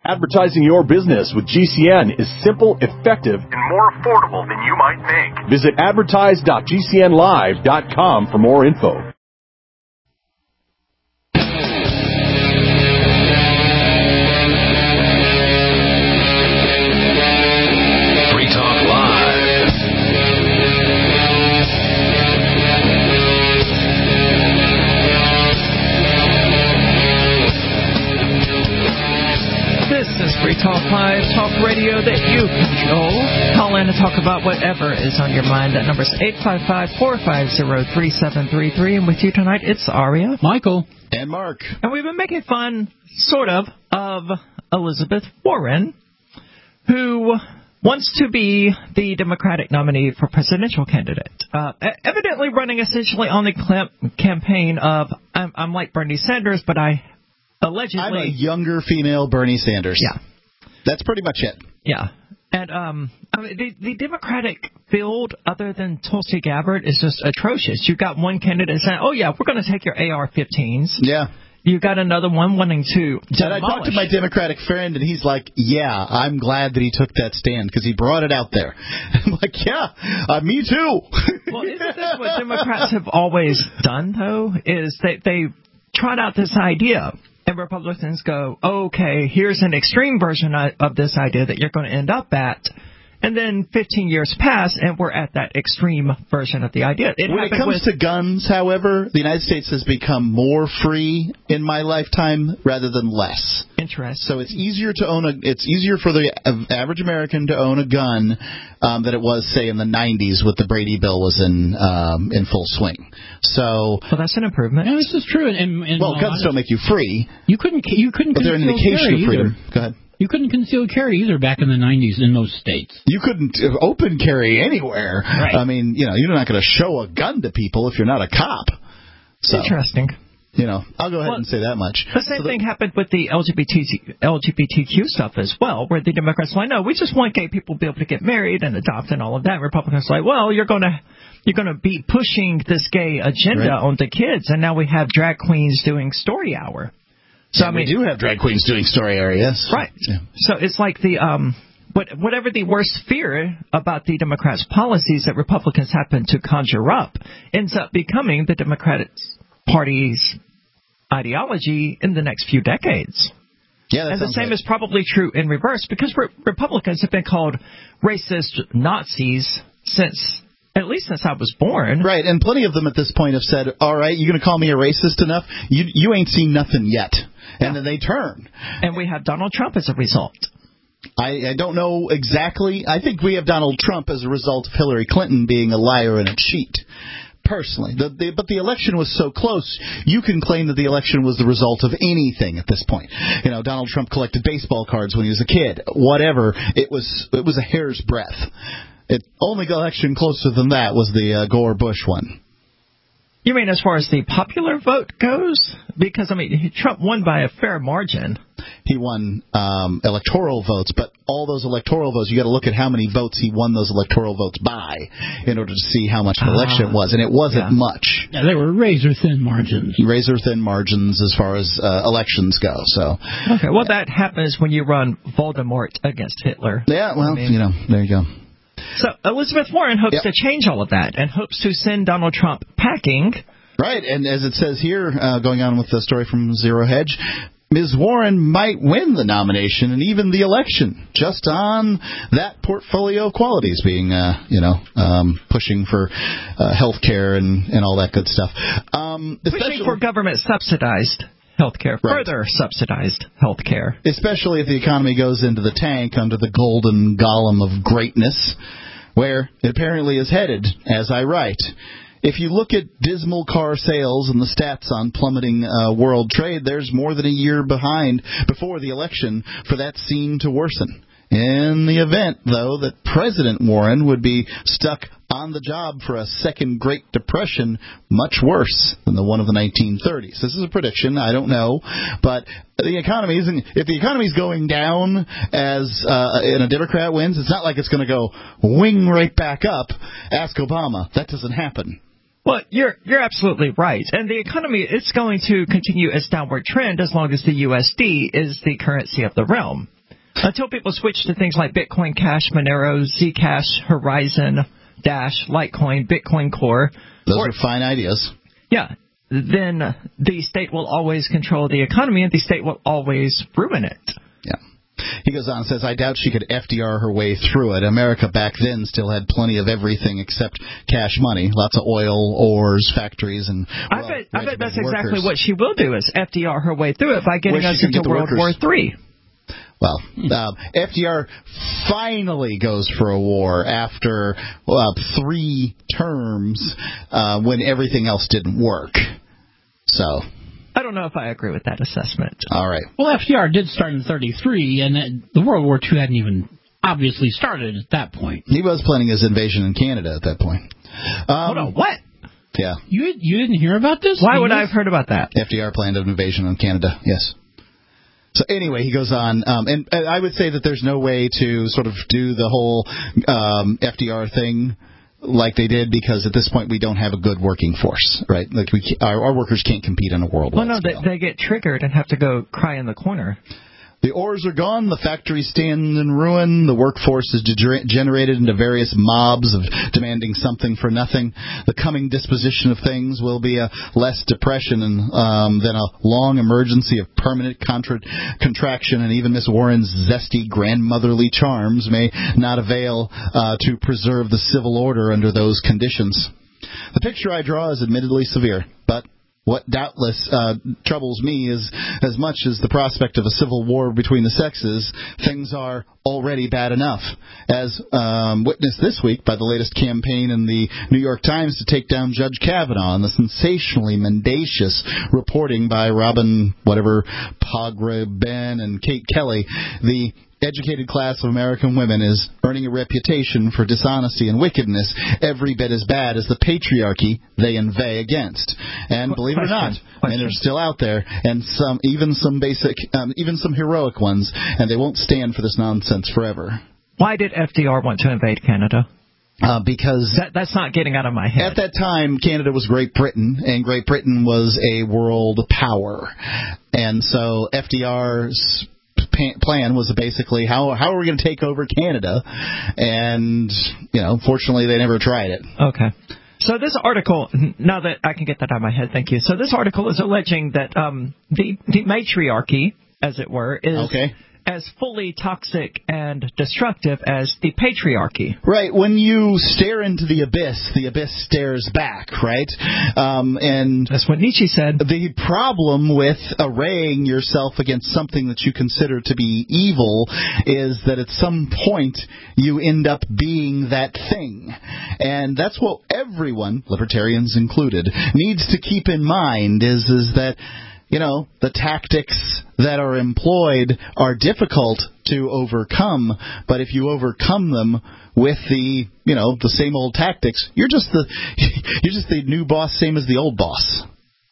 Advertising your business with GCN is simple, effective, and more affordable than you might think. Visit advertise.gcnlive.com for more info. Free Talk Live, talk radio that you control. Call in and talk about whatever is on your mind. That number is 855-450-3733. And with you tonight, it's Aria, Michael, and Mark. And we've been making fun, sort of Elizabeth Warren, who wants to be the Democratic nominee for presidential candidate. Evidently running essentially on the campaign of, I'm like Bernie Sanders, but allegedly, I'm a younger female Bernie Sanders. Yeah. That's pretty much it. Yeah. And the Democratic field, other than Tulsi Gabbard, is just atrocious. You've got one candidate saying, oh, yeah, we're going to take your AR-15s. Yeah. You've got another one wanting to demolish. And I talked to my Democratic friend, and he's like, yeah, I'm glad that he took that stand, because he brought it out there. I'm like, yeah, me too. Well, isn't this what Democrats have always done, though, is they trot out this idea. And Republicans go, okay, here's an extreme version of this idea that you're going to end up at. And then 15 years pass, and we're at that extreme version of the idea. When it comes to guns, however, the United States has become more free in my lifetime rather than less. Interesting. So it's easier to own it's easier for the average American to own a gun than it was, say, in the 90s, with the Brady bill was in full swing. So, well, that's an improvement. Yeah, this is true. And guns don't make you free. You couldn't. But they're an indication of freedom. Go ahead. You couldn't conceal carry either back in the 90s in those states. You couldn't open carry anywhere. Right. I mean, you're not going to show a gun to people if you're not a cop. So, interesting. I'll go ahead and say that much. The same thing happened with the LGBTQ stuff as well, where the Democrats were like, no, we just want gay people to be able to get married and adopt and all of that. Republicans were like, well, you're going to be pushing this gay agenda onto kids, and now we have drag queens doing story hour. So we do have drag queens doing story hour, yes. Right. Yeah. So it's like whatever the worst fear about the Democrats' policies that Republicans happen to conjure up ends up becoming the Democratic Party's ideology in the next few decades. Yeah, and the same is probably true in reverse, because Republicans have been called racist Nazis since I was born. Right, and plenty of them at this point have said, all right, you're going to call me a racist enough? You ain't seen nothing yet. And then they turn. And we have Donald Trump as a result. I don't know exactly. I think we have Donald Trump as a result of Hillary Clinton being a liar and a cheat. Personally. But the election was so close, you can claim that the election was the result of anything at this point. Donald Trump collected baseball cards when he was a kid. Whatever. It was a hair's breadth. The only election closer than that was the Gore-Bush one. You mean as far as the popular vote goes? Because, Trump won by a fair margin. He won electoral votes, but all those electoral votes, you got to look at how many votes he won those electoral votes by in order to see how much of an election it was, and it wasn't much. Yeah, they were razor-thin margins. Razor-thin margins as far as elections go. So. Okay, well, that happens when you run Voldemort against Hitler. Yeah, well, there you go. So Elizabeth Warren hopes to change all of that and hopes to send Donald Trump packing. Right, and as it says here, going on with the story from Zero Hedge, Ms. Warren might win the nomination and even the election just on that portfolio of qualities, being, pushing for health care and all that good stuff. Pushing for government-subsidized health care, further subsidized health care. Especially if the economy goes into the tank under the golden golem of greatness, where it apparently is headed, as I write. If you look at dismal car sales and the stats on plummeting world trade, there's more than a year behind before the election for that scene to worsen. In the event, though, that President Warren would be stuck on the job for a second Great Depression, much worse than the one of the 1930s. This is a prediction. I don't know. But the economy isn't. If the economy's going down as and a Democrat wins, it's not like it's going to go wing right back up. Ask Obama. That doesn't happen. Well, you're absolutely right. And the economy, it's going to continue its downward trend as long as the USD is the currency of the realm. Until people switch to things like Bitcoin Cash, Monero, Zcash, Horizon, Dash, Litecoin, Bitcoin Core. Those are fine ideas. Yeah. Then the state will always control the economy, and the state will always ruin it. Yeah. He goes on and says, I doubt she could FDR her way through it. America back then still had plenty of everything except cash money. Lots of oil, ores, factories, and I bet that's exactly what she will do, is FDR her way through it by getting us into World War III. Well, FDR finally goes for a war after 3 terms when everything else didn't work. So I don't know if I agree with that assessment. All right. Well, FDR did start in 1933, and the World War II hadn't even obviously started at that point. He was planning his invasion in Canada at that point. Hold on, what? Yeah. You didn't hear about this? Why would I have heard about that? FDR planned an invasion on Canada, yes. So anyway, he goes on, and I would say that there's no way to sort of do the whole FDR thing like they did, because at this point we don't have a good working force, right? Like our workers can't compete on a worldwide scale. They get triggered and have to go cry in the corner. The ores are gone, the factories stand in ruin, the workforce is degenerated into various mobs of demanding something for nothing. The coming disposition of things will be a less depression than a long emergency of permanent contraction, and even Miss Warren's zesty grandmotherly charms may not avail to preserve the civil order under those conditions. The picture I draw is admittedly severe, but what doubtless troubles me is, as much as the prospect of a civil war between the sexes, things are already bad enough, as witnessed this week by the latest campaign in the New York Times to take down Judge Kavanaugh, and the sensationally mendacious reporting by Robin Pogrebin and Kate Kelly. The educated class of American women is earning a reputation for dishonesty and wickedness every bit as bad as the patriarchy they inveigh against. And believe it or not, I mean, they're still out there, and even some heroic ones, and they won't stand for this nonsense forever. Why did FDR want to invade Canada? Because that's not getting out of my head. At that time, Canada was Great Britain, and Great Britain was a world power. And so FDR's plan was basically, how are we going to take over Canada? And, fortunately, they never tried it. Okay. So this article, now that I can get that out of my head, thank you. So this article is alleging that the matriarchy, as it were, is as fully toxic and destructive as the patriarchy. Right. When you stare into the abyss stares back, right? And that's what Nietzsche said. The problem with arraying yourself against something that you consider to be evil is that at some point you end up being that thing. And that's what everyone, libertarians included, needs to keep in mind is that the tactics that are employed are difficult to overcome, but if you overcome them with the same old tactics, you're just the new boss, same as the old boss.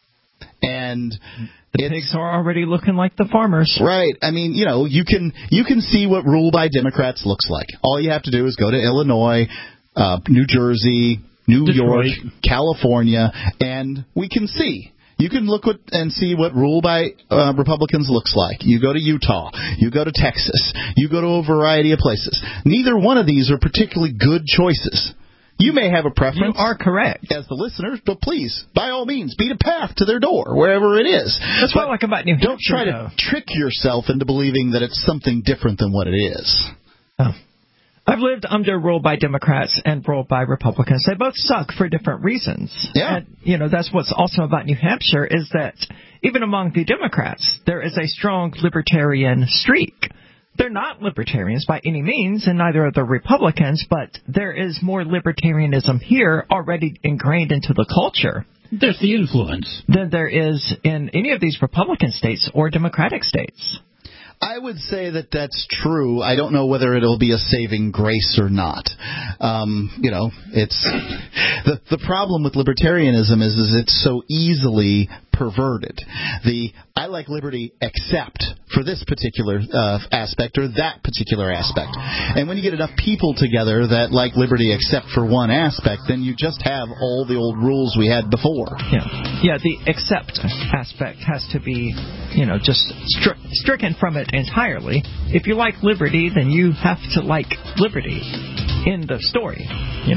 And the pigs are already looking like the farmers. Right. I mean, you can see what rule by Democrats looks like. All you have to do is go to Illinois, New Jersey, New York, California, and we can see. You can look and see what rule by Republicans looks like. You go to Utah. You go to Texas. You go to a variety of places. Neither one of these are particularly good choices. You may have a preference. You are correct. As the listeners, but please, by all means, beat a path to their door, wherever it is. That's what I like about New Hampshire. Don't try to trick yourself into believing that it's something different than what it is. Oh. I've lived under rule by Democrats and rule by Republicans. They both suck for different reasons. Yeah. And, that's what's awesome about New Hampshire is that even among the Democrats, there is a strong libertarian streak. They're not libertarians by any means, and neither are the Republicans, but there is more libertarianism here already ingrained into the culture. There's the influence. Than there is in any of these Republican states or Democratic states. I would say that that's true. I don't know whether it'll be a saving grace or not. It's the problem with libertarianism is it's so easily perverted. I like liberty except for this particular aspect or that particular aspect. And when you get enough people together that like liberty except for one aspect, then you just have all the old rules we had before. Yeah, the except aspect has to be, just stricken from it entirely. If you like liberty, then you have to like liberty in the story,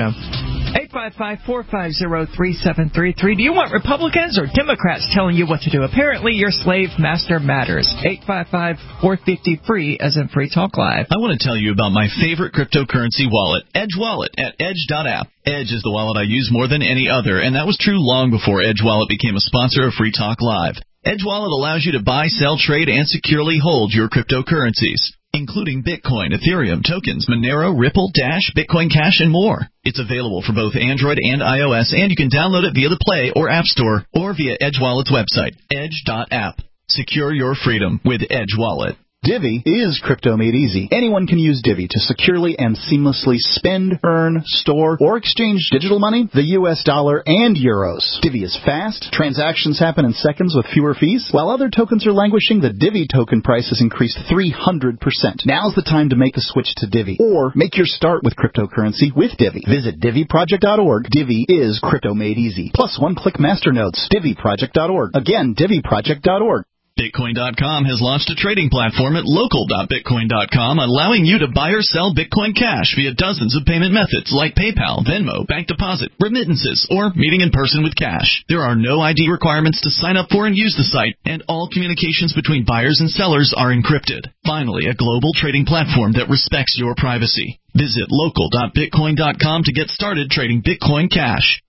855-450-3733. Do you want Republicans or Democrats telling you what to do? Apparently, your slave master matters. 855-450-FREE, as in Free Talk Live. I want to tell you about my favorite cryptocurrency wallet, Edge Wallet, at edge.app. Edge is the wallet I use more than any other, and that was true long before Edge Wallet became a sponsor of Free Talk Live. Edge Wallet allows you to buy, sell, trade, and securely hold your cryptocurrencies, including Bitcoin, Ethereum, tokens, Monero, Ripple, Dash, Bitcoin Cash, and more. It's available for both Android and iOS, and you can download it via the Play or App Store or via Edge Wallet's website, edge.app. Secure your freedom with Edge Wallet. Divvy is crypto made easy. Anyone can use Divvy to securely and seamlessly spend, earn, store, or exchange digital money, the U.S. dollar, and euros. Divvy is fast. Transactions happen in seconds with fewer fees. While other tokens are languishing, the Divvy token price has increased 300%. Now's the time to make a switch to Divvy, or make your start with cryptocurrency with Divvy. Visit DivvyProject.org. Divvy is crypto made easy. Plus one-click masternodes. DivvyProject.org. Again, DivvyProject.org. Bitcoin.com has launched a trading platform at local.bitcoin.com, allowing you to buy or sell Bitcoin Cash via dozens of payment methods like PayPal, Venmo, bank deposit, remittances, or meeting in person with cash. There are no ID requirements to sign up for and use the site, and all communications between buyers and sellers are encrypted. Finally, a global trading platform that respects your privacy. Visit local.bitcoin.com to get started trading Bitcoin Cash.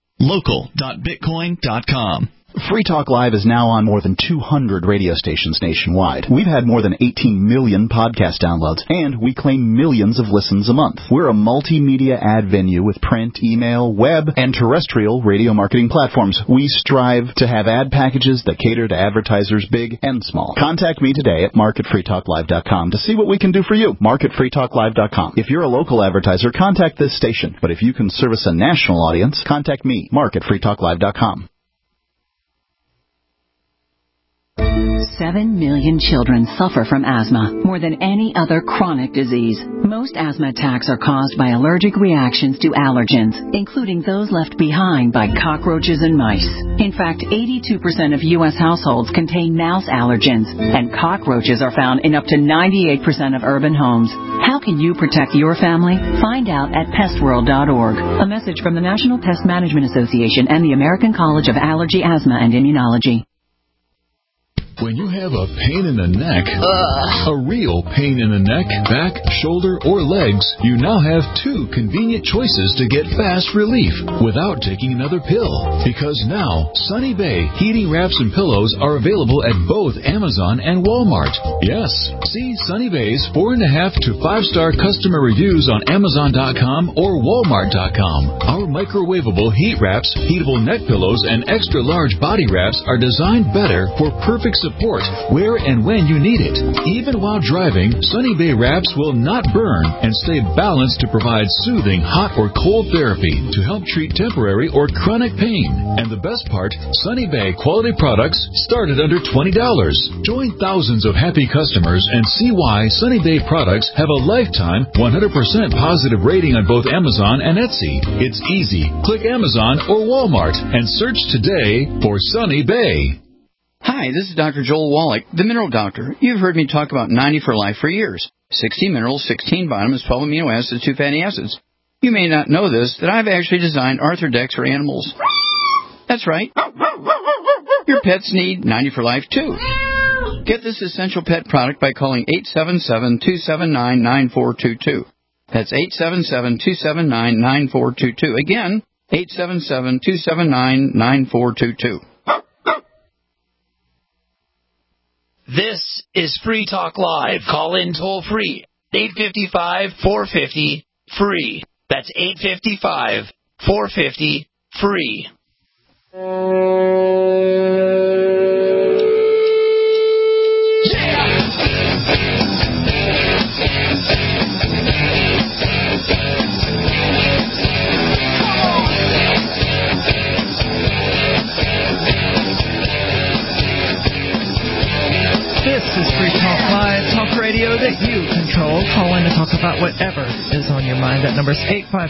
local.bitcoin.com. Free Talk Live is now on more than 200 radio stations nationwide. We've had more than 18 million podcast downloads, and we claim millions of listens a month. We're a multimedia ad venue with print, email, web, and terrestrial radio marketing platforms. We strive to have ad packages that cater to advertisers big and small. Contact me today at mark@freetalklive.com to see what we can do for you. mark@freetalklive.com. If you're a local advertiser, contact this station. But if you can service a national audience, contact me, mark@freetalklive.com. 7 million children suffer from asthma, more than any other chronic disease. Most asthma attacks are caused by allergic reactions to allergens, including those left behind by cockroaches and mice. In fact, 82% of U.S. households contain mouse allergens, and cockroaches are found in up to 98% of urban homes. How can you protect your family? Find out at pestworld.org. A message from the National Pest Management Association and the American College of Allergy, Asthma, and Immunology. When you have a pain in the neck, a real pain in the neck, back, shoulder, or legs, you now have two convenient choices to get fast relief without taking another pill. Because now, Sunny Bay heating wraps and pillows are available at both Amazon and Walmart. Yes, see Sunny Bay's 4.5 to 5-star customer reviews on Amazon.com or Walmart.com. Our microwavable heat wraps, heatable neck pillows, and extra large body wraps are designed better for perfect support where and when you need it. Even while driving, Sunny Bay wraps will not burn and stay balanced to provide soothing hot or cold therapy to help treat temporary or chronic pain. And the best part, Sunny Bay quality products start at under $20. Join thousands of happy customers and see why Sunny Bay products have a lifetime 100% positive rating on both Amazon and Etsy. It's easy. Click Amazon or Walmart and search today for Sunny Bay. Hi, this is Dr. Joel Wallach, the Mineral Doctor. You've heard me talk about 90 for Life for years. 60 minerals, 16 vitamins, 12 amino acids, 2 fatty acids. You may not know this, that I've actually designed Arthrodex for animals. That's right. Your pets need 90 for Life, too. Get this essential pet product by calling 877-279-9422. That's 877-279-9422. Again, 877-279-9422. This is Free Talk Live. Call in toll free. 855-450-FREE. That's 855-450-FREE. toll. Call in to talk about whatever is on your mind. That number is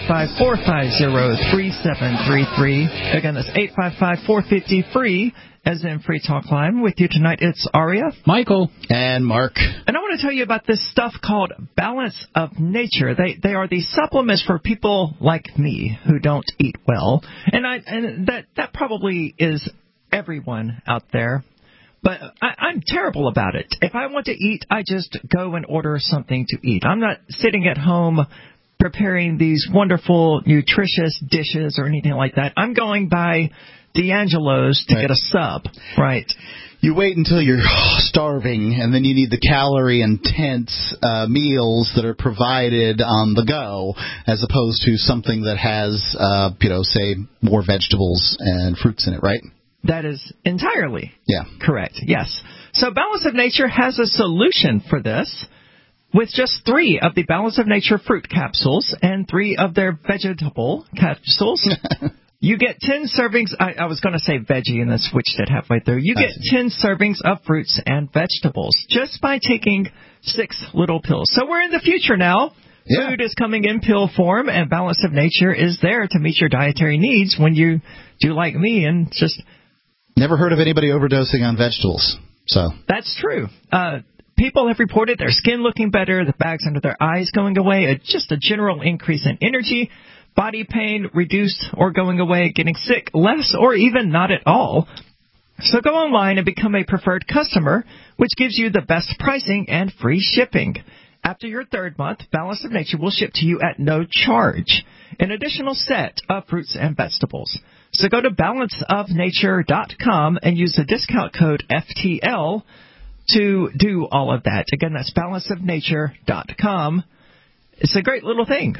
855-450-3733. Again, that's 855-450-FREE, as in Free Talk Live. With you tonight, it's Aria, Michael, and Mark. And I want to tell you about this stuff called Balance of Nature. They are the supplements for people like me who don't eat well. And that probably is everyone out there. But I'm terrible about it. If I want to eat, I just go and order something to eat. I'm not sitting at home preparing these wonderful, nutritious dishes or anything like that. I'm going by D'Angelo's to get a sub, right? You wait until you're starving, and then you need the calorie-intense meals that are provided on the go, as opposed to something that has, say, more vegetables and fruits in it, right? That is entirely correct, yes. So Balance of Nature has a solution for this with just 3 of the Balance of Nature fruit capsules and 3 of their vegetable capsules. You get 10 servings. I was going to say veggie and then switched it halfway through. You get 10 servings of fruits and vegetables just by taking 6 little pills. So we're in the future now. Yeah. Food is coming in pill form, and Balance of Nature is there to meet your dietary needs when you do like me and just... Never heard of anybody overdosing on vegetables. So that's true. People have reported their skin looking better, the bags under their eyes going away, just a general increase in energy, body pain reduced or going away, getting sick less or even not at all. So go online and become a preferred customer, which gives you the best pricing and free shipping. After your 3rd month, Balance of Nature will ship to you at no charge an additional set of fruits and vegetables. So go to balanceofnature.com and use the discount code FTL to do all of that. Again, that's balanceofnature.com. It's a great little thing.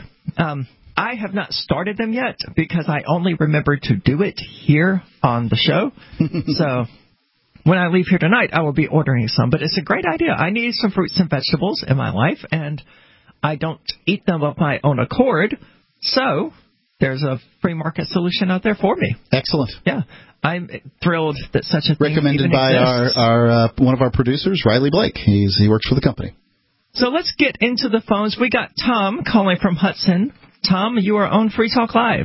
I have not started them yet because I only remember to do it here on the show. So when I leave here tonight, I will be ordering some. But it's a great idea. I need some fruits and vegetables in my life, and I don't eat them of my own accord. So there's a free market solution out there for me. Excellent. Yeah. I'm thrilled that such a thing recommended by exists. our one of our producers, Riley Blake. He works for the company. So let's get into the phones. We got Tom calling from Hudson. Tom, you are on Free Talk Live.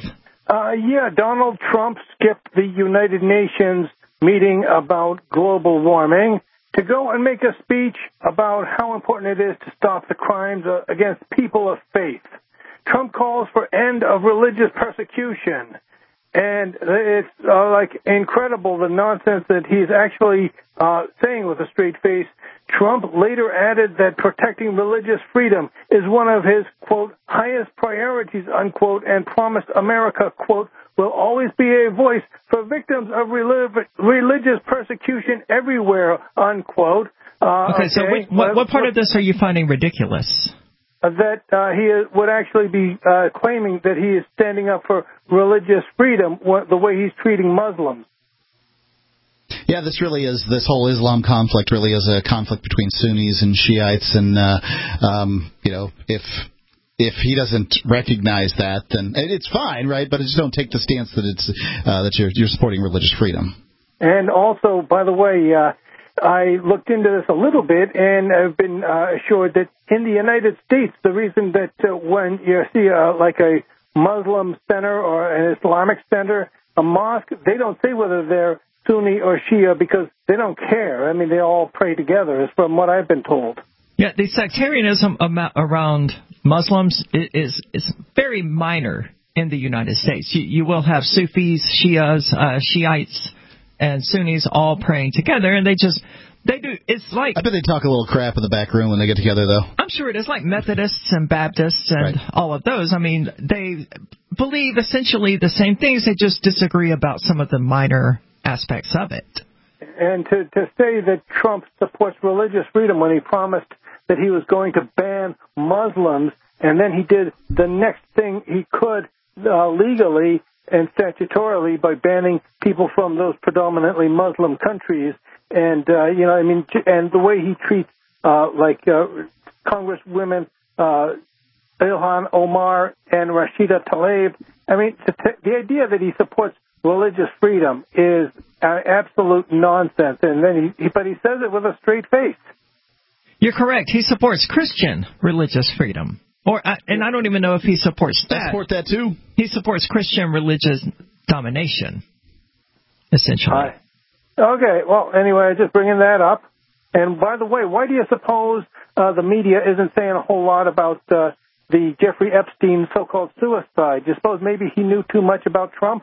Donald Trump skipped the United Nations meeting about global warming to go and make a speech about how important it is to stop the crimes against people of faith. Trump calls for end of religious persecution. And it's incredible the nonsense that he's actually saying with a straight face. Trump later added that protecting religious freedom is one of his, quote, highest priorities, unquote, and promised America, quote, will always be a voice for victims of religious persecution everywhere, unquote. So what part of this are you finding ridiculous? That he would actually be claiming that he is standing up for religious freedom the way he's treating Muslims. Yeah, this whole Islam conflict really is a conflict between Sunnis and Shiites, and if he doesn't recognize that, then it's fine, right? But just don't take the stance that it's that you're supporting religious freedom. And also, by the way, I looked into this a little bit, and I've been assured that in the United States, the reason that when you see a Muslim center or an Islamic center, a mosque, they don't say whether they're Sunni or Shia because they don't care. I mean, they all pray together, is from what I've been told. Yeah, the sectarianism around Muslims is very minor in the United States. You will have Sufis, Shias, Shiites, and Sunnis all praying together, and they do. It's like, I bet they talk a little crap in the back room when they get together, though. I'm sure it is like Methodists and Baptists and all of those. I mean, they believe essentially the same things. They just disagree about some of the minor aspects of it. And to say that Trump supports religious freedom when he promised that he was going to ban Muslims, and then he did the next thing he could legally and statutorily by banning people from those predominantly Muslim countries. And, and the way he treats, Congresswomen Ilhan Omar and Rashida Tlaib. I mean, the idea that he supports religious freedom is absolute nonsense. And then but he says it with a straight face. You're correct. He supports Christian religious freedom. And I don't even know if he supports that. I support that, too. He supports Christian religious domination, essentially. Okay, well, anyway, just bringing that up. And by the way, why do you suppose the media isn't saying a whole lot about the Jeffrey Epstein so-called suicide? Do you suppose maybe he knew too much about Trump?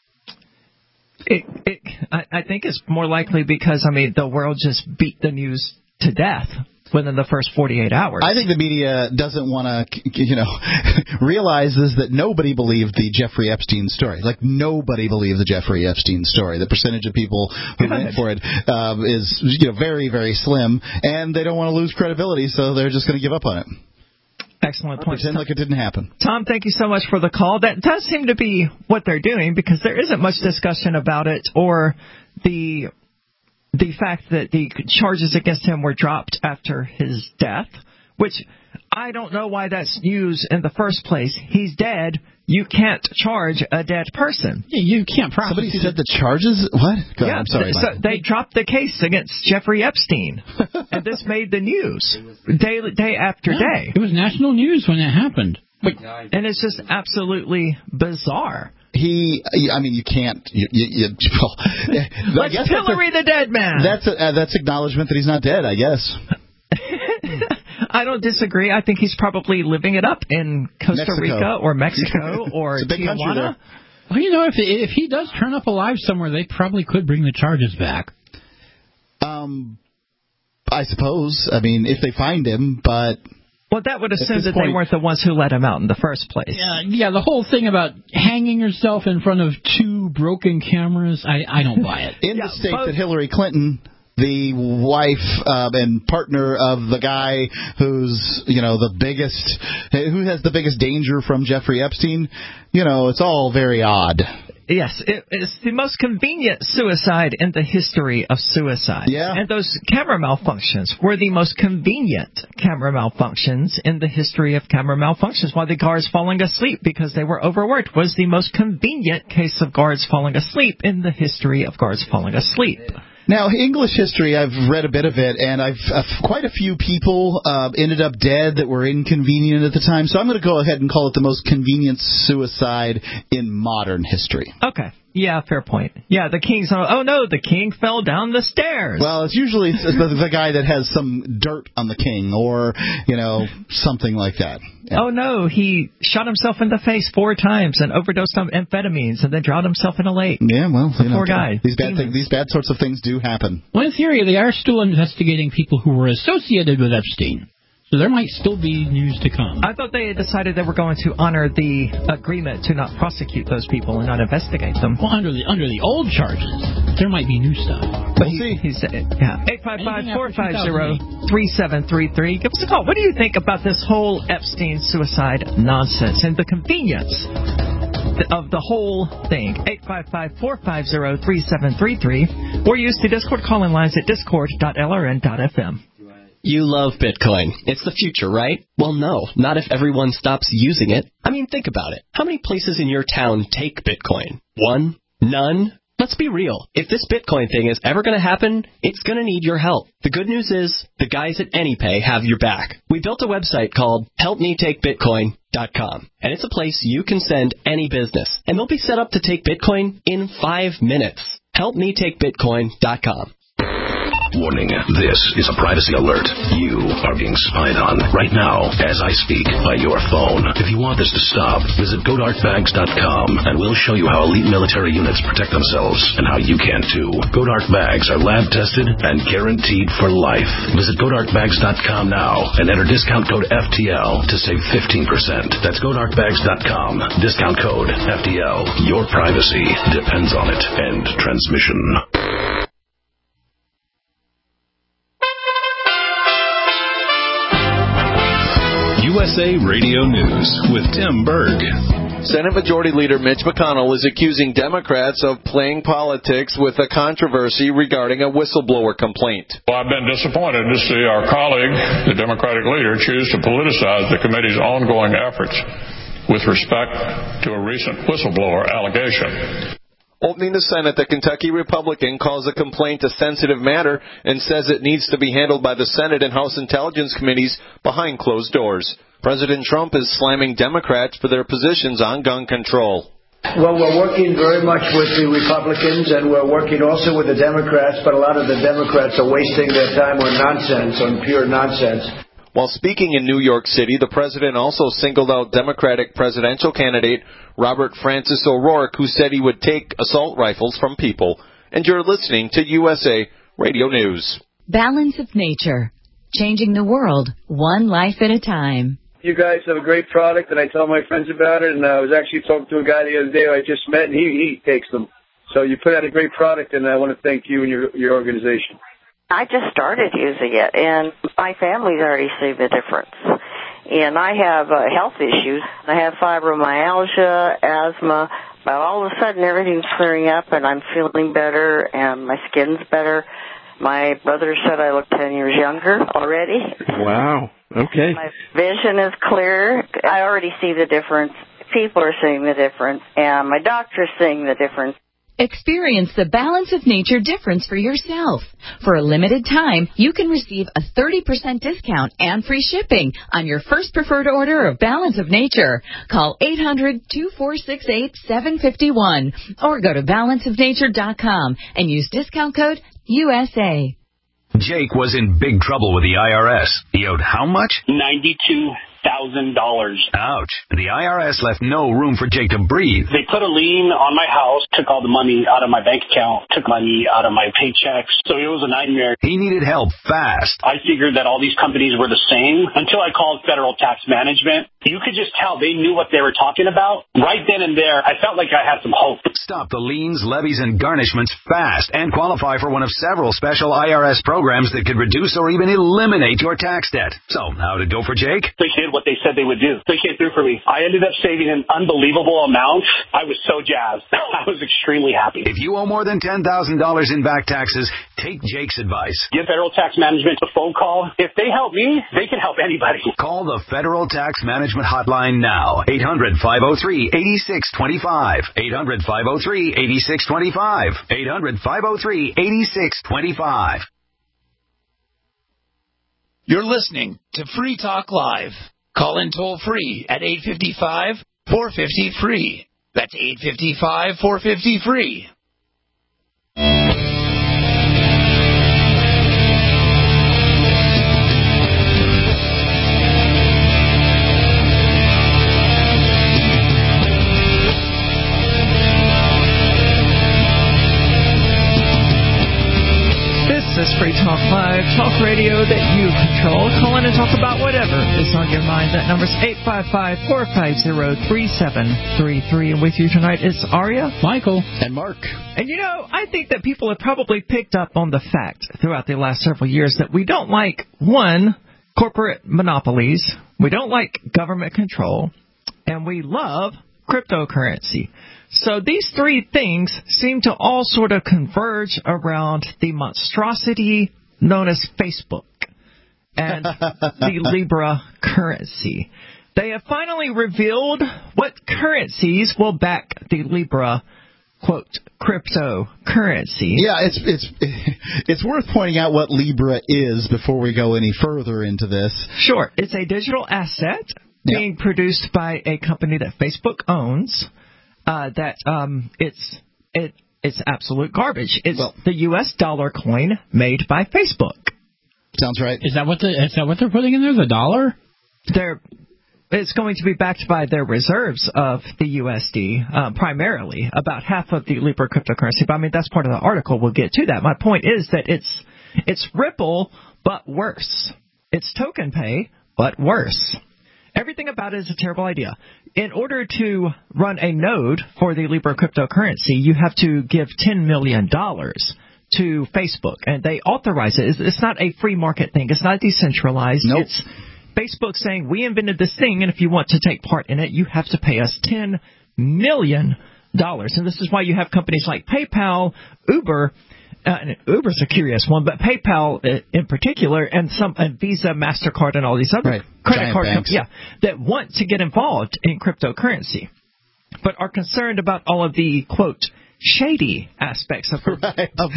I think it's more likely because, the world just beat the news to death within the first 48 hours. I think the media doesn't want to, realizes that nobody believed the Jeffrey Epstein story. Like, nobody believed the Jeffrey Epstein story. The percentage of people who went for it is, very, very slim, and they don't want to lose credibility, so they're just going to give up on it. Excellent point. Pretend like it didn't happen. Tom, thank you so much for the call. That does seem to be what they're doing, because there isn't much discussion about it or the fact that the charges against him were dropped after his death, which I don't know why that's used in the first place. He's dead. You can't charge a dead person. Yeah, you can't prosecute. Somebody said the charges? What? Go ahead, I'm sorry. So they dropped the case against Jeffrey Epstein, and this made the news day after day. It was national news when it happened. And it's just absolutely bizarre. You can't. Let's pillory the dead man. That's acknowledgement that he's not dead, I guess. I don't disagree. I think he's probably living it up in Costa Rica or Mexico or it's a big country there. Well, if he does turn up alive somewhere, they probably could bring the charges back. I suppose. If they find him, but... Well, that would assume that they weren't the ones who let him out in the first place. Yeah, the whole thing about hanging yourself in front of two broken cameras, I don't buy it. In the state that Hillary Clinton, the wife and partner of the guy who's, who has the biggest danger from Jeffrey Epstein, it's all very odd. Yes, it's the most convenient suicide in the history of suicide. Yeah. And those camera malfunctions were the most convenient camera malfunctions in the history of camera malfunctions. Why the guards falling asleep because they were overworked was the most convenient case of guards falling asleep in the history of guards falling asleep. Now, English history, I've read a bit of it, and quite a few people ended up dead that were inconvenient at the time. So I'm going to go ahead and call it the most convenient suicide in modern history. Okay. Yeah, fair point. Yeah, the king's... Oh, no, the king fell down the stairs. Well, it's usually the guy that has some dirt on the king or, something like that. Yeah. Oh, no, he shot himself in the face 4 times and overdosed on amphetamines and then drowned himself in a lake. Yeah, well, poor guy. These bad sorts of things do happen. Well, in theory, they are still investigating people who were associated with Epstein. So there might still be news to come. I thought they had decided they were going to honor the agreement to not prosecute those people and not investigate them. Well, under the old charges, there might be new stuff. But he said, 855-450-3733. Give us a call. What do you think about this whole Epstein suicide nonsense and the convenience of the whole thing? 855-450-3733. Or use the Discord call-in lines at discord.lrn.fm. You love Bitcoin. It's the future, right? Well, no, not if everyone stops using it. Think about it. How many places in your town take Bitcoin? 1? None? Let's be real. If this Bitcoin thing is ever going to happen, it's going to need your help. The good news is the guys at AnyPay have your back. We built a website called HelpMeTakeBitcoin.com, and it's a place you can send any business, and they'll be set up to take Bitcoin in 5 minutes. HelpMeTakeBitcoin.com. Warning, this is a privacy alert. You are being spied on right now as I speak by your phone. If you want this to stop, visit GoDarkBags.com and we'll show you how elite military units protect themselves and how you can too. GoDark Bags are lab tested and guaranteed for life. Visit GoDarkBags.com now and enter discount code FTL to save 15%. That's GoDarkBags.com. Discount code FTL. Your privacy depends on it. End transmission. USA Radio News with Tim Berg. Senate Majority Leader Mitch McConnell is accusing Democrats of playing politics with a controversy regarding a whistleblower complaint. Well, I've been disappointed to see our colleague, the Democratic leader, choose to politicize the committee's ongoing efforts with respect to a recent whistleblower allegation. Opening the Senate, the Kentucky Republican calls a complaint a sensitive matter and says it needs to be handled by the Senate and House Intelligence Committees behind closed doors. President Trump is slamming Democrats for their positions on gun control. Well, we're working very much with the Republicans, and we're working also with the Democrats, but a lot of the Democrats are wasting their time on nonsense, on pure nonsense. While speaking in New York City, the president also singled out Democratic presidential candidate Robert Francis O'Rourke, who said he would take assault rifles from people. And you're listening to USA Radio News. Balance of Nature, changing the world one life at a time. You guys have a great product, and I tell my friends about it, and I was actually talking to a guy the other day who I just met, and he takes them. So you put out a great product, and I want to thank you and your organization. I just started using it, and my family's already seen the difference. And I have health issues. I have fibromyalgia, asthma, but all of a sudden everything's clearing up, and I'm feeling better, and my skin's better. My brother said I look 10 years younger already. Wow. Okay. My vision is clear. I already see the difference. People are seeing the difference, and my doctor's seeing the difference. Experience the Balance of Nature difference for yourself. For a limited time, you can receive a 30% discount and free shipping on your first preferred order of Balance of Nature. Call 800-2468-751 or go to balanceofnature.com and use discount code USA. Jake was in big trouble with the IRS. He owed how much? $92,000. Ouch. The IRS left no room for Jake to breathe. They put a lien on my house, took all the money out of my bank account, took money out of my paychecks. So it was a nightmare. He needed help fast. I figured that all these companies were the same until I called Federal Tax Management. You could just tell they knew what they were talking about. Right then and there, I felt like I had some hope. Stop the liens, levies, and garnishments fast and qualify for one of several special IRS programs that could reduce or even eliminate your tax debt. So, how'd it go for Jake? They did what they said they would do. They came through for me. I ended up saving an unbelievable amount. I was so jazzed. I was extremely happy. If you owe more than $10,000 in back taxes, take Jake's advice. Give Federal Tax Management a phone call. If they help me, they can help anybody. Call the Federal Tax Management Hotline now. 800-503-8625. 800-503-8625. 800-503-8625. You're listening to Free Talk Live. Call in toll free at 855-450-FREE. That's 855-450-FREE. This is Free Talk Live, talk radio that you control. Call in and talk about whatever is on your mind. That number's 855-450-3733. And with you tonight is Aria, Michael, and Mark. And you know, I think that people have probably picked up on the fact throughout the last several years that we don't like, one, corporate monopolies, we don't like government control, and we love cryptocurrency. So these three things seem to all sort of converge around the monstrosity known as Facebook and the Libra currency. They have finally revealed what currencies will back the Libra, quote, cryptocurrency. Yeah, it's worth pointing out what Libra is before we go any further into this. Sure. It's a digital asset being produced by a company that Facebook owns. It's absolute garbage. It's the U.S. dollar coin made by Facebook. Sounds right. Is that what they're putting in there? The dollar? It's going to be backed by their reserves of the USD, primarily, about half of the Libra cryptocurrency. But I mean, that's part of the article. We'll get to that. My point is that it's Ripple, but worse. It's token pay, but worse. Everything about it is a terrible idea. In order to run a node for the Libra cryptocurrency, you have to give $10 million to Facebook, and they authorize it. It's not a free market thing. It's not decentralized. Nope. It's Facebook saying, we invented this thing, and if you want to take part in it, you have to pay us $10 million. And this is why you have companies like PayPal, Uber. Uber's a curious one, but PayPal in particular, and Visa, MasterCard, and all these other credit card companies that want to get involved in cryptocurrency, but are concerned about all of the, quote, shady aspects of real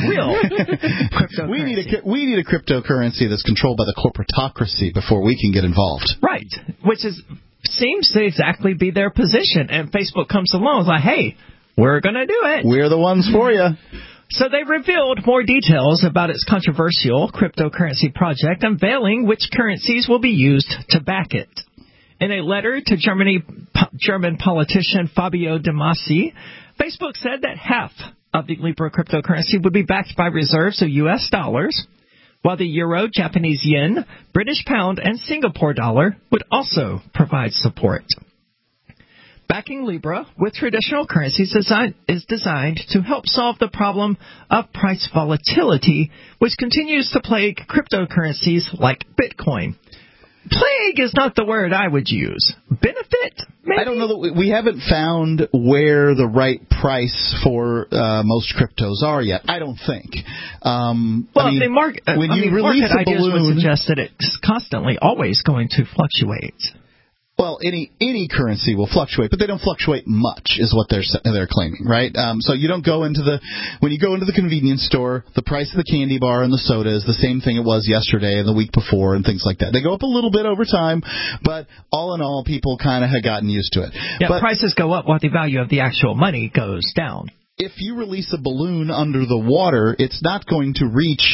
cryptocurrency. We need a cryptocurrency that's controlled by the corporatocracy before we can get involved. Right, which seems to exactly be their position. And Facebook comes along and is like, hey, we're going to do it. We're the ones for you. So they revealed more details about its controversial cryptocurrency project, unveiling which currencies will be used to back it. In a letter to German politician Fabio De Masi, Facebook said that half of the Libra cryptocurrency would be backed by reserves of U.S. dollars, while the euro, Japanese yen, British pound, and Singapore dollar would also provide support. Backing Libra with traditional currencies is designed to help solve the problem of price volatility, which continues to plague cryptocurrencies like Bitcoin. Plague is not the word I would use. Benefit? Maybe? I don't know that we haven't found where the right price for most cryptos are yet. I don't think. Market ideas would suggest that it's constantly always going to fluctuate. Well, any currency will fluctuate, but they don't fluctuate much, is what they're claiming, right? So you don't go when you go into the convenience store, the price of the candy bar and the soda is the same thing it was yesterday and the week before and things like that. They go up a little bit over time, but all in all, people kind of have gotten used to it. Yeah, but prices go up while the value of the actual money goes down. If you release a balloon under the water, it's not going to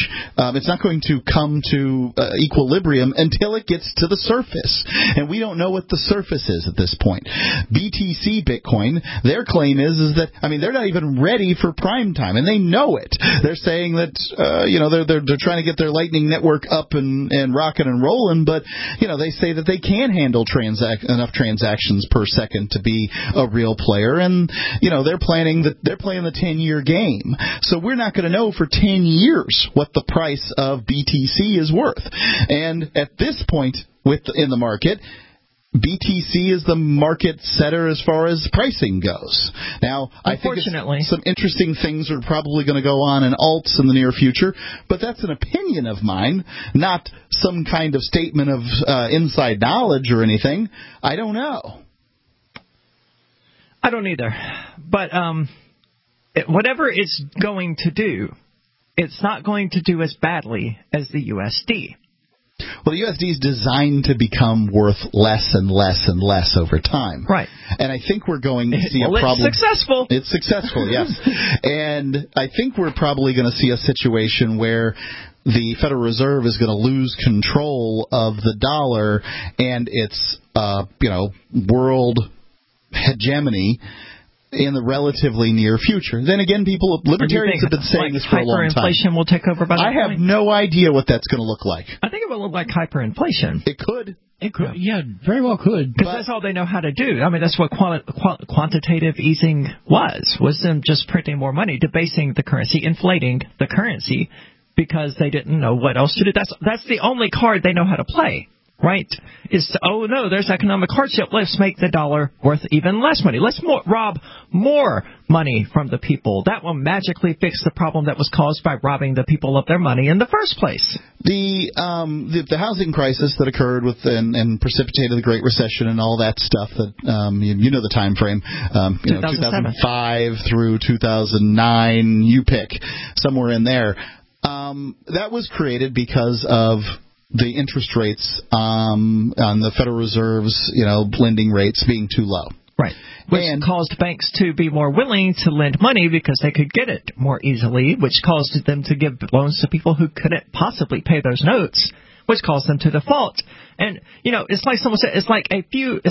come to equilibrium until it gets to the surface. And we don't know what the surface is at this point. BTC Bitcoin, their claim is that, they're not even ready for prime time, and they know it. They're saying that, they're trying to get their Lightning Network up and rocking and rolling, but, they say that they can handle enough transactions per second to be a real player, and, they're playing the 10-year game. So we're not going to know for 10 years what the price of BTC is worth. And at this point in the market, BTC is the market setter as far as pricing goes. Now, I think some interesting things are probably going to go on in alts in the near future, but that's an opinion of mine, not some kind of statement of inside knowledge or anything. I don't know. I don't either. But whatever it's going to do, it's not going to do as badly as the USD. Well, the USD is designed to become worth less and less and less over time. Right. And I think we're going to see a problem. It's successful. It's successful, yes. And I think we're probably going to see a situation where the Federal Reserve is going to lose control of the dollar and its, world hegemony in the relatively near future. Then again, libertarians have been saying this for a long time. Hyperinflation will take over by that point? I have no idea what that's going to look like. I think it will look like hyperinflation. It could. Yeah, very well could. Because that's all they know how to do. That's what quantitative easing was them just printing more money, debasing the currency, inflating the currency, because they didn't know what else to do. That's the only card they know how to play. Right? There's economic hardship. Let's make the dollar worth even less money. Let's rob more money from the people. That will magically fix the problem that was caused by robbing the people of their money in the first place. The housing crisis that occurred and precipitated the Great Recession and all that stuff that you know the time frame, 2005 through 2009, you pick somewhere in there. That was created because of the interest rates on the Federal Reserve's, lending rates being too low. Right. Which caused banks to be more willing to lend money because they could get it more easily, which caused them to give loans to people who couldn't possibly pay those notes, which caused them to default. And, it's like someone said, it's like a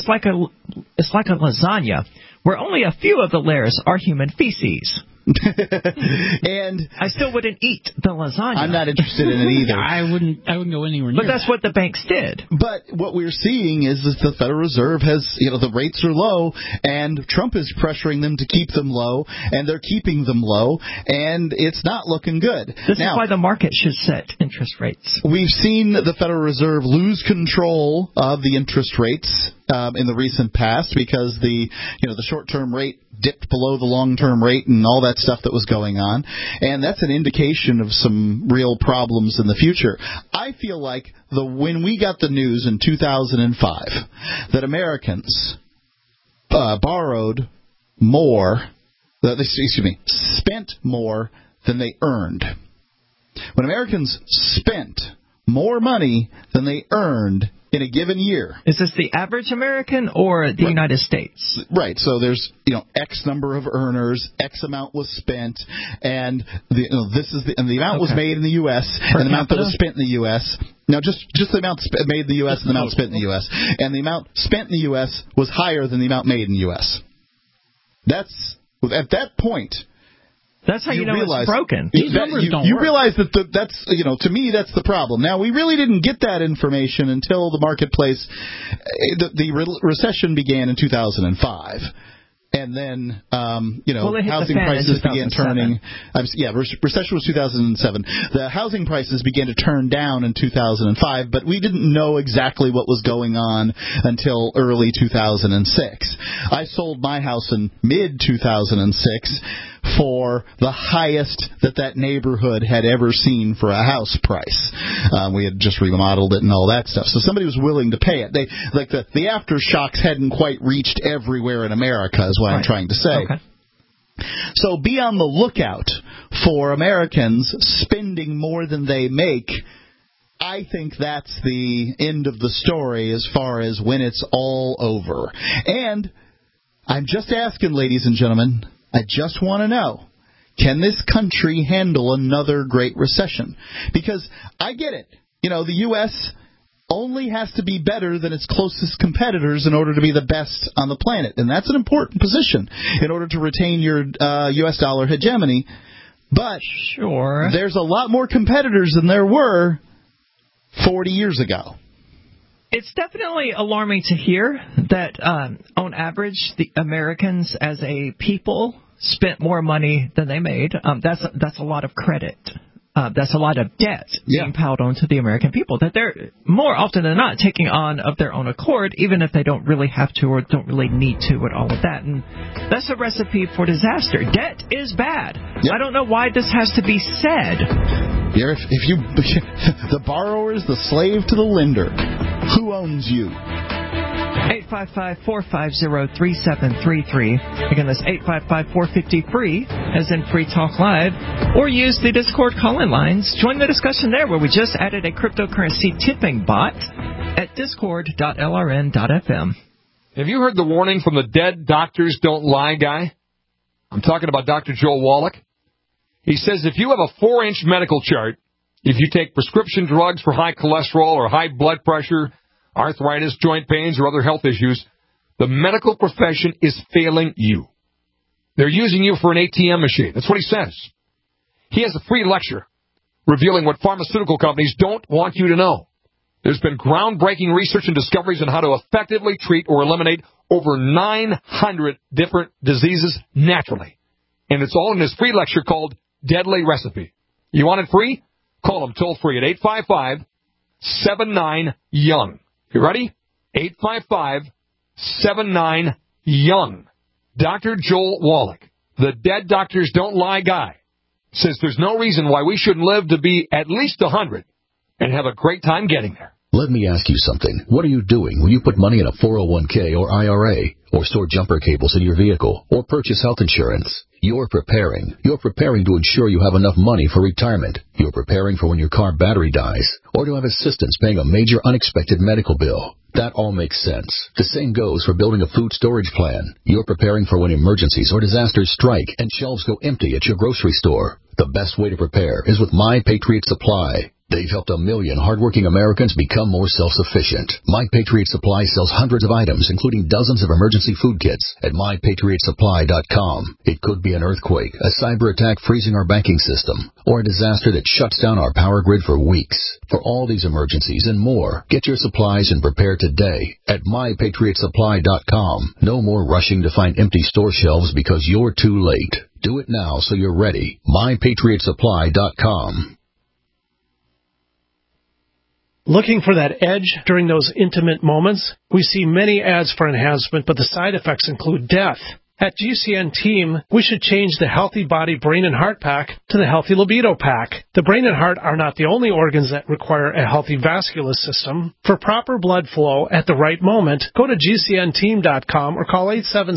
lasagna where only a few of the layers are human feces. And I still wouldn't eat the lasagna. I'm not interested in it either. I wouldn't go anywhere near. But that's what the banks did. But what we're seeing is that the Federal Reserve has, the rates are low, and Trump is pressuring them to keep them low, and they're keeping them low, and it's not looking good. This is why the market should set interest rates. We've seen the Federal Reserve lose control of the interest rates in the recent past because the short-term rate dipped below the long-term rate and all that stuff that was going on, and that's an indication of some real problems in the future. I feel like when we got the news in 2005 that Americans borrowed more spent more than they earned. When Americans spent more money than they earned in a given year. Is this the average American or the United States? Right. So there's X number of earners, X amount was spent, and the amount was made in the U.S. and the amount that was spent in the U.S. Now just the amount made in the U.S. and the amount spent in the U.S. And the amount spent in the U.S. was higher than the amount made in the U.S. That's at that point. That's how you know it's broken. These numbers don't you work. realize that that's to me that's the problem. Now we really didn't get that information until the marketplace, the recession began in 2005, and then housing prices began turning. Recession was 2007. The housing prices began to turn down in 2005, but we didn't know exactly what was going on until early 2006. I sold my house in mid 2006. For the highest that neighborhood had ever seen for a house price. We had just remodeled it and all that stuff. So somebody was willing to pay it. The aftershocks hadn't quite reached everywhere in America is what I'm trying to say. Okay. So be on the lookout for Americans spending more than they make. I think that's the end of the story as far as when it's all over. And I'm just asking, ladies and gentlemen, I just want to know, can this country handle another great recession? Because I get it. The U.S. only has to be better than its closest competitors in order to be the best on the planet. And that's an important position in order to retain your U.S. dollar hegemony. But there's a lot more competitors than there were 40 years ago. It's definitely alarming to hear that, on average, the Americans as a people spent more money than they made. That's a lot of credit. That's a lot of debt being piled onto the American people that they're more often than not taking on of their own accord, even if they don't really have to or don't really need to and all of that. And that's a recipe for disaster. Debt is bad. Yep. I don't know why this has to be said. If you the borrower is the slave to the lender. Who owns you? 855-450-3733. Again, that's 855-450-FREE, as in Free Talk Live. Or use the Discord call-in lines. Join the discussion there, where we just added a cryptocurrency tipping bot at discord.lrn.fm. Have you heard the warning from the Dead Doctors Don't Lie guy? I'm talking about Dr. Joel Wallach. He says if you have a 4-inch medical chart, if you take prescription drugs for high cholesterol or high blood pressure, arthritis, joint pains, or other health issues, the medical profession is failing you. They're using you for an ATM machine. That's what he says. He has a free lecture revealing what pharmaceutical companies don't want you to know. There's been groundbreaking research and discoveries on how to effectively treat or eliminate over 900 different diseases naturally. And it's all in his free lecture called Deadly Recipe. You want it free? Call him toll free at 855-79-YOUNG. You ready? 855-79-YOUNG. Dr. Joel Wallach, the Dead Doctors Don't Lie guy, says there's no reason why we shouldn't live to be at least 100 and have a great time getting there. Let me ask you something. What are you doing when you put money in a 401k or IRA, or store jumper cables in your vehicle, or purchase health insurance? You're preparing. You're preparing to ensure you have enough money for retirement. You're preparing for when your car battery dies, or to have assistance paying a major unexpected medical bill. That all makes sense. The same goes for building a food storage plan. You're preparing for when emergencies or disasters strike and shelves go empty at your grocery store. The best way to prepare is with My Patriot Supply. They've helped 1 million hardworking Americans become more self-sufficient. My Patriot Supply sells hundreds of items, including dozens of emergency food kits at MyPatriotSupply.com. It could be an earthquake, a cyber attack freezing our banking system, or a disaster that shuts down our power grid for weeks. For all these emergencies and more, get your supplies and prepare today at MyPatriotSupply.com. No more rushing to find empty store shelves because you're too late. Do it now so you're ready. MyPatriotSupply.com. Looking for that edge during those intimate moments? We see many ads for enhancement, but the side effects include death. At GCN Team, we should change the Healthy Body, Brain, and Heart Pack to the Healthy Libido Pack. The brain and heart are not the only organs that require a healthy vascular system. For proper blood flow at the right moment, go to GCNteam.com or call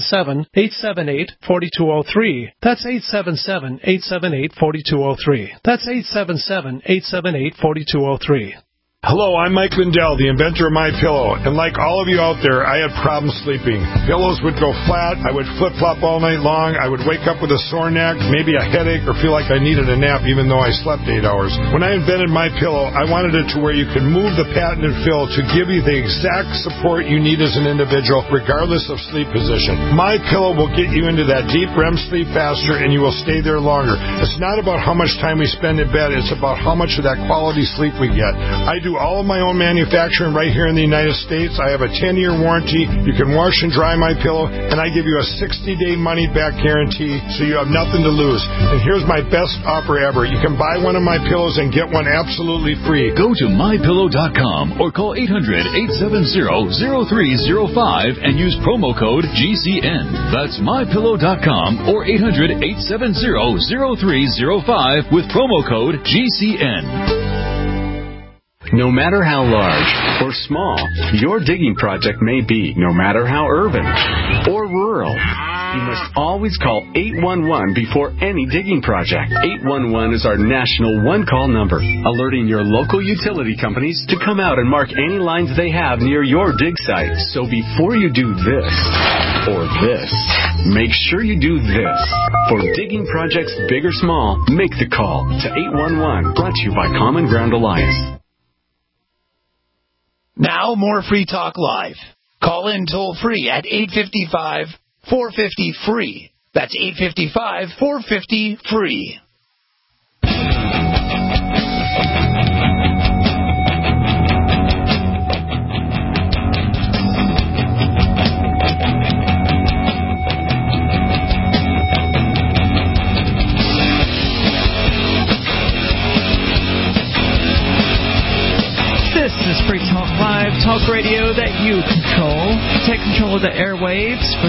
877-878-4203. That's 877-878-4203. That's 877-878-4203. Hello, I'm Mike Lindell, the inventor of MyPillow, and like all of you out there, I had problems sleeping. Pillows would go flat, I would flip-flop all night long, I would wake up with a sore neck, maybe a headache, or feel like I needed a nap even though I slept 8 hours. When I invented MyPillow, I wanted it to where you could move the patented fill to give you the exact support you need as an individual, regardless of sleep position. MyPillow will get you into that deep REM sleep faster, and you will stay there longer. It's not about how much time we spend in bed, it's about how much of that quality sleep we get. I do all of my own manufacturing right here in the United States. I have a 10-year warranty. You can wash and dry my pillow, and I give you a 60-day money-back guarantee, so you have nothing to lose. And here's my best offer ever. You can buy one of my pillows and get one absolutely free. Go to MyPillow.com or call 800-870-0305 and use promo code GCN. That's MyPillow.com or 800-870-0305 with promo code GCN. No matter how large or small your digging project may be, no matter how urban or rural, you must always call 811 before any digging project. 811 is our national one-call number, alerting your local utility companies to come out and mark any lines they have near your dig site. So before you do this or this, make sure you do this. For digging projects big or small, make the call to 811, brought to you by Common Ground Alliance. Now, more Free Talk Live. Call in toll-free at 855-450-FREE. That's 855-450-FREE. This is Free Talk Live, talk radio that you control. Take control of the airwaves with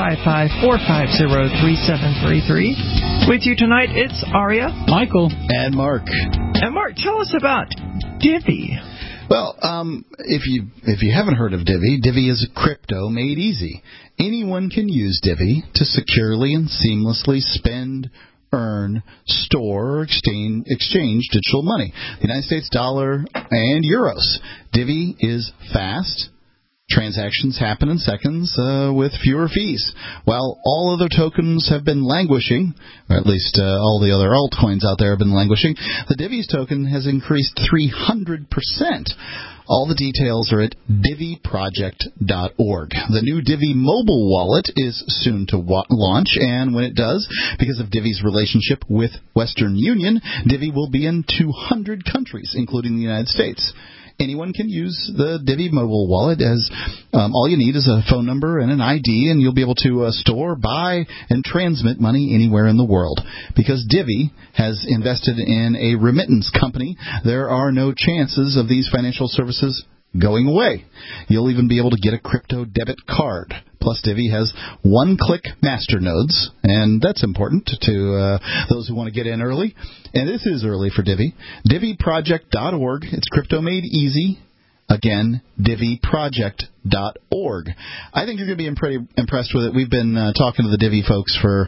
855-450-3733. With you tonight, it's Aria, Michael, and Mark. And Mark, tell us about Divvy. Well, if you haven't heard of Divvy, Divvy is crypto made easy. Anyone can use Divvy to securely and seamlessly spend, earn, store, or exchange digital money. The United States dollar and euros. Divvy is fast. Transactions happen in seconds with fewer fees. While all other tokens have been languishing, or at least all the other altcoins out there have been languishing, the Divvy's token has increased 300%. All the details are at DivvyProject.org. The new Divvy mobile wallet is soon to launch, and when it does, because of Divvy's relationship with Western Union, Divvy will be in 200 countries, including the United States. Anyone can use the Divvy mobile wallet, as all you need is a phone number and an ID, and you'll be able to store, buy, and transmit money anywhere in the world. Because Divvy has invested in a remittance company, there are no chances of these financial services going away. You'll even be able to get a crypto debit card. Plus, Divvy has one-click masternodes, and that's important to those who want to get in early. And this is early for Divvy. DivvyProject.org. It's crypto made easy. Again, DivvyProject.org. I think you're going to be pretty impressed with it. We've been talking to the Divvy folks for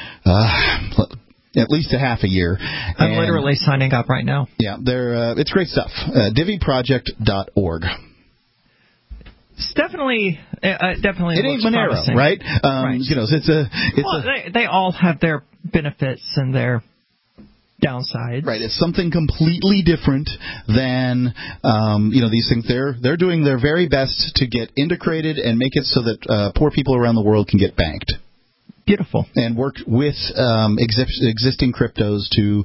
at least a half a year. I'm literally signing up right now. Yeah, it's great stuff. DivvyProject.org. It's definitely it ain't looks Monero, promising. right? Right. You know, they all have their benefits and their downsides. Right. It's something completely different than these things. They're doing their very best to get integrated and make it so that poor people around the world can get banked. Beautiful. And work with existing cryptos to,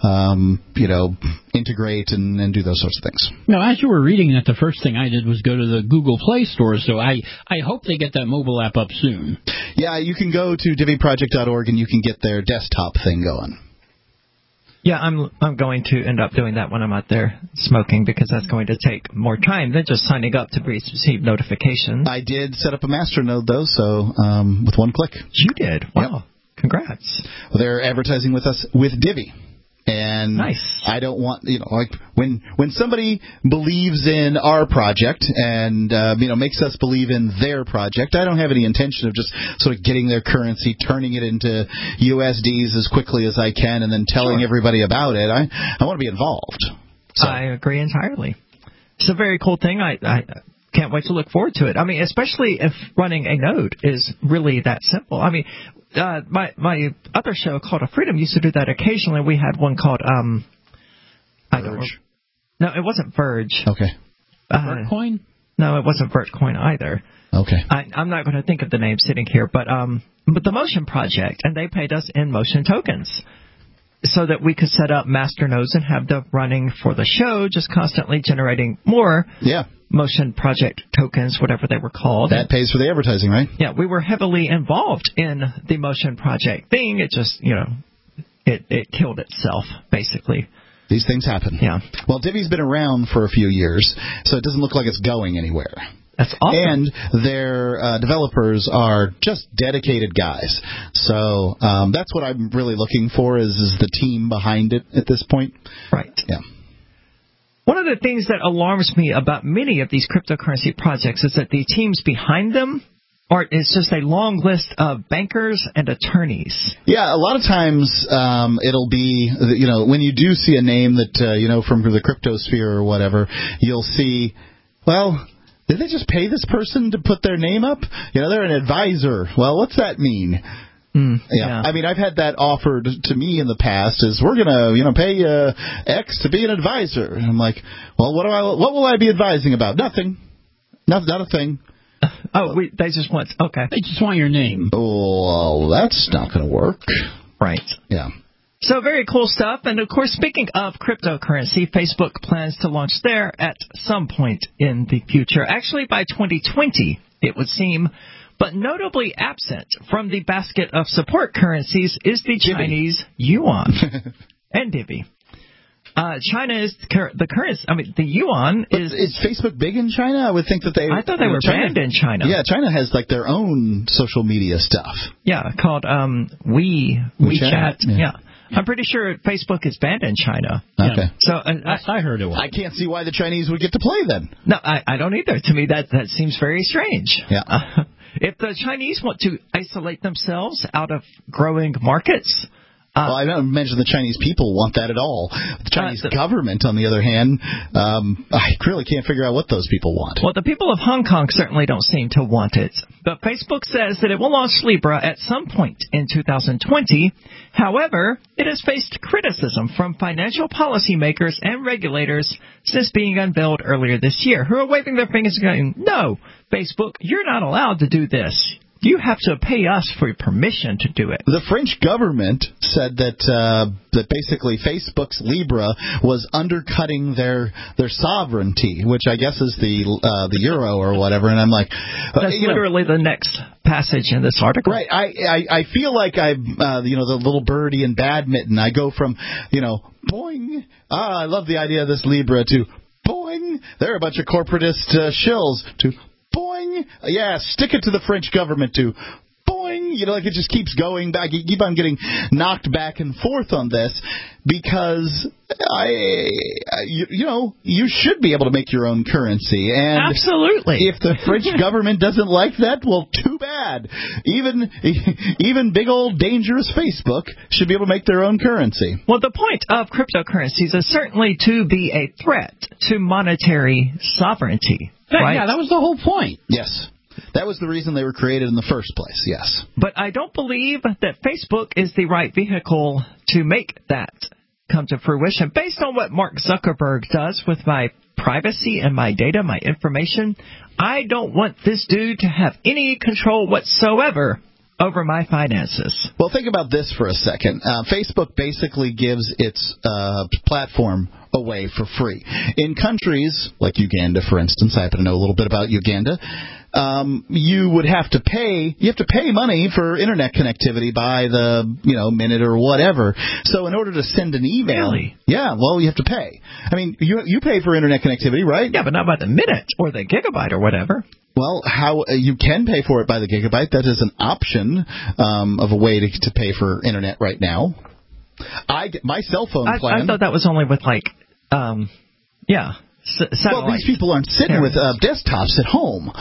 integrate and do those sorts of things. Now, as you were reading that, the first thing I did was go to the Google Play Store, so I hope they get that mobile app up soon. Yeah, you can go to DivvyProject.org and you can get their desktop thing going. Yeah, I'm going to end up doing that when I'm out there smoking, because that's going to take more time than just signing up to receive notifications. I did set up a master node, though, so with one click. You did? Wow. Yep. Congrats. Well, they're advertising with us with Divvy. And nice. I don't want, like when somebody believes in our project and, makes us believe in their project, I don't have any intention of just sort of getting their currency, turning it into USDs as quickly as I can, and then telling everybody about it. I want to be involved. So. I agree entirely. It's a very cool thing. I can't wait to look forward to it. I mean, especially if running a node is really that simple. I mean, my other show called Freedom used to do that occasionally. We had one called Verge. No, it wasn't Verge. Okay. Vertcoin? No, it wasn't Vertcoin either. Okay. I'm not going to think of the name sitting here, but the Motion Project, and they paid us in Motion tokens, so that we could set up master nodes and have them running for the show, just constantly generating more. Yeah. Motion Project tokens, whatever they were called. That pays for the advertising, right? Yeah, we were heavily involved in the Motion Project thing. It just, it killed itself, basically. These things happen. Yeah. Well, Divvy's been around for a few years, so it doesn't look like it's going anywhere. That's awesome. And their developers are just dedicated guys. So that's what I'm really looking for is the team behind it at this point. Right. Yeah. One of the things that alarms me about many of these cryptocurrency projects is that the teams behind them it's just a long list of bankers and attorneys. Yeah, a lot of times it'll be, when you do see a name that, from the cryptosphere or whatever, you'll see, well, did they just pay this person to put their name up? They're an advisor. Well, what's that mean? Yeah. I mean, I've had that offered to me in the past is we're going to, pay X to be an advisor. And I'm like, well, what will I be advising about? Nothing. Not a thing. They just want, okay. They just want your name. Oh, well, that's not going to work. Right. Yeah. So very cool stuff. And, of course, speaking of cryptocurrency, Facebook plans to launch there at some point in the future. Actually, by 2020, it would seem. But notably absent from the basket of support currencies is the Chinese yuan and Divvy. China is the currency. I mean, the yuan is. Is Facebook big in China? I would think that I thought they were banned in China. Yeah, China has like their own social media stuff. Yeah, called WeChat. Yeah. I'm pretty sure Facebook is banned in China. Okay. So I heard it was. I can't see why the Chinese would get to play then. No, I don't either. To me, that seems very strange. Yeah. If the Chinese want to isolate themselves out of growing markets. Well, I don't imagine the Chinese people want that at all. The Chinese government, on the other hand, I really can't figure out what those people want. Well, the people of Hong Kong certainly don't seem to want it. But Facebook says that it will launch Libra at some point in 2020. However, it has faced criticism from financial policymakers and regulators since being unveiled earlier this year, who are waving their fingers and going, no, Facebook, you're not allowed to do this. You have to pay us for permission to do it. The French government said that basically Facebook's Libra was undercutting their sovereignty, which I guess is the euro or whatever. And I'm like, that's literally the next passage in this article. Right. I feel like I'm the little birdie in badminton. I go from boing, I love the idea of this Libra, to boing, they're a bunch of corporatist shills, to boing, yeah, stick it to the French government, to boing, like it just keeps going back. You keep on getting knocked back and forth on this because you should be able to make your own currency. And absolutely. If the French government doesn't like that, well, too bad. Even big old dangerous Facebook should be able to make their own currency. Well, the point of cryptocurrencies is certainly to be a threat to monetary sovereignty. Right? Yeah, that was the whole point. Yes. That was the reason they were created in the first place, yes. But I don't believe that Facebook is the right vehicle to make that come to fruition. Based on what Mark Zuckerberg does with my privacy and my data, my information, I don't want this dude to have any control whatsoever over my finances. Well, think about this for a second. Facebook basically gives its platform away for free. In countries like Uganda, for instance, I happen to know a little bit about Uganda, you would have to pay. You have to pay money for internet connectivity by the minute or whatever. So in order to send an email, really? Yeah, well, you have to pay. I mean, you pay for internet connectivity, right? Yeah, but not by the minute or the gigabyte or whatever. Well, how you can pay for it by the gigabyte. That is an option of a way to pay for internet right now. My cell phone plan. I thought that was only with satellite. Well, these people aren't sitting with desktops at home.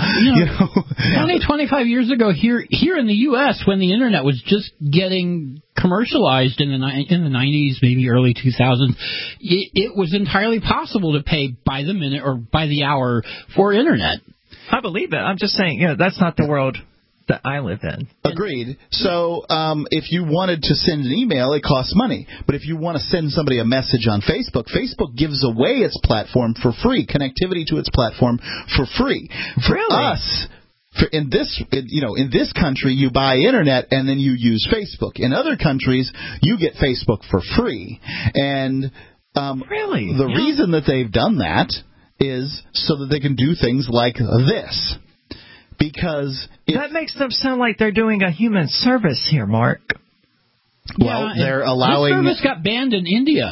25 years ago here in the U.S., when the internet was just getting commercialized in the 90s, maybe early 2000s, it was entirely possible to pay by the minute or by the hour for internet. I believe it. I'm just saying, that's not the world that I live in. Agreed. So if you wanted to send an email, it costs money. But if you want to send somebody a message on Facebook, Facebook gives away its platform for free, connectivity to its platform for free. For us, in this country, you buy internet and then you use Facebook. In other countries, you get Facebook for free. And the reason that they've done that is so that they can do things like this. Because that makes them sound like they're doing a human service here, Mark. Well, they're allowing. This service got banned in India.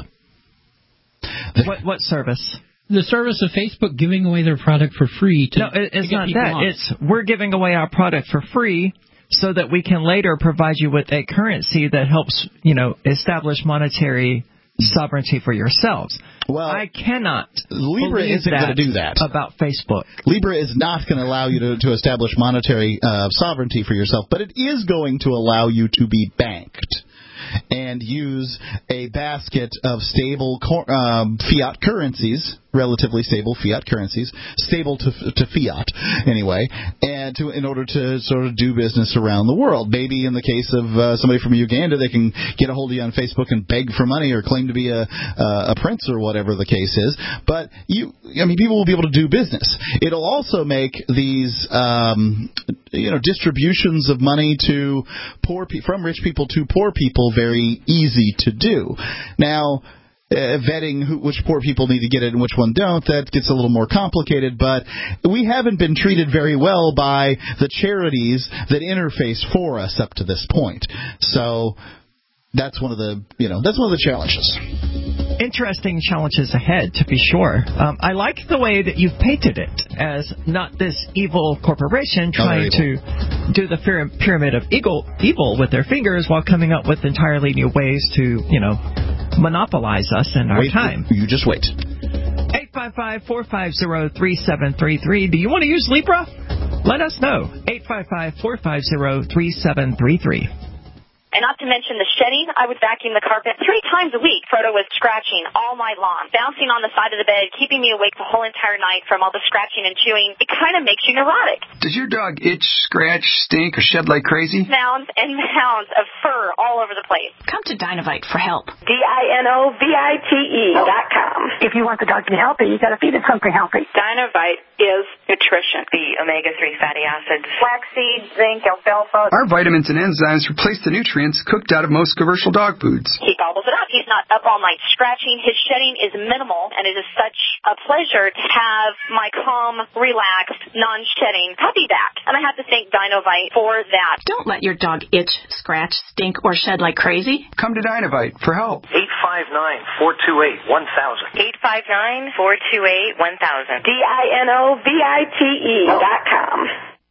What service? The service of Facebook giving away their product for free. No, it's not that. It's we're giving away our product for free so that we can later provide you with a currency that helps, establish monetary sovereignty for yourselves. Well, I cannot. Libra isn't going to do that about Facebook. Libra is not going to allow you to establish monetary sovereignty for yourself, but it is going to allow you to be banked and use a basket of stable fiat currencies, relatively stable fiat currencies, stable to fiat anyway, and in order to sort of do business around the world. Maybe in the case of somebody from Uganda, they can get a hold of you on Facebook and beg for money or claim to be a prince or whatever the case is. But people will be able to do business. It'll also make these distributions of money to from rich people to poor people very easy to do. Now, vetting which poor people need to get it and which one don't, that gets a little more complicated, but we haven't been treated very well by the charities that interface for us up to this point. So that's one of the challenges. Interesting challenges ahead, to be sure. I like the way that you've painted it as not this evil corporation trying to do the pyramid of evil with their fingers while coming up with entirely new ways to, monopolize us and our time. You just wait. 855-450-3733. Do you want to use Libra? Let us know. 855-450-3733. And not to mention the shedding, I would vacuum the carpet 3 times a week. Frodo was scratching all night long, bouncing on the side of the bed, keeping me awake the whole entire night from all the scratching and chewing. It kind of makes you neurotic. Does your dog itch, scratch, stink, or shed like crazy? Mounds and mounds of fur all over the place. Come to Dinovite for help. DINOVITE.com. If you want the dog to be healthy, you got to feed it something healthy. Dinovite is nutrition. The omega-3 fatty acids, flaxseed, zinc, alfalfa. Our vitamins and enzymes replace the nutrients cooked out of most commercial dog foods. He gobbles it up. He's not up all night scratching. His shedding is minimal, and it is such a pleasure to have my calm, relaxed, non-shedding puppy back. And I have to thank Dinovite for that. Don't let your dog itch, scratch, stink, or shed like crazy. Come to Dinovite for help. 859-428-1000. 859-428-1000. DINOVITE.com.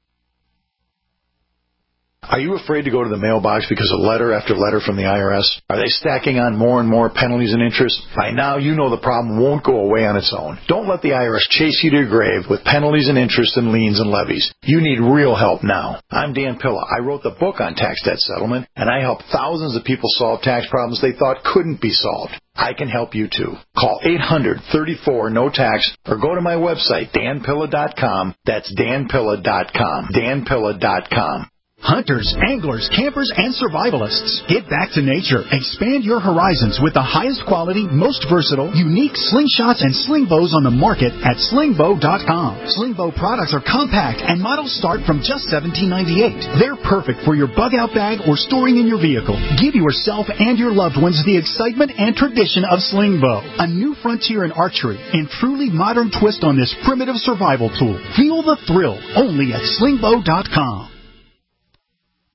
Are you afraid to go to the mailbox because of letter after letter from the IRS? Are they stacking on more and more penalties and interest? By now, you know the problem won't go away on its own. Don't let the IRS chase you to your grave with penalties and interest and liens and levies. You need real help now. I'm Dan Pilla. I wrote the book on tax debt settlement, and I help thousands of people solve tax problems they thought couldn't be solved. I can help you too. Call 800-34-NO-TAX or go to my website, danpilla.com. That's danpilla.com. danpilla.com. Hunters, anglers, campers, and survivalists. Get back to nature. Expand your horizons with the highest quality, most versatile, unique slingshots and sling bows on the market at slingbow.com. Slingbow products are compact and models start from just $17.98. They're perfect for your bug-out bag or storing in your vehicle. Give yourself and your loved ones the excitement and tradition of Slingbow, a new frontier in archery and truly modern twist on this primitive survival tool. Feel the thrill only at slingbow.com.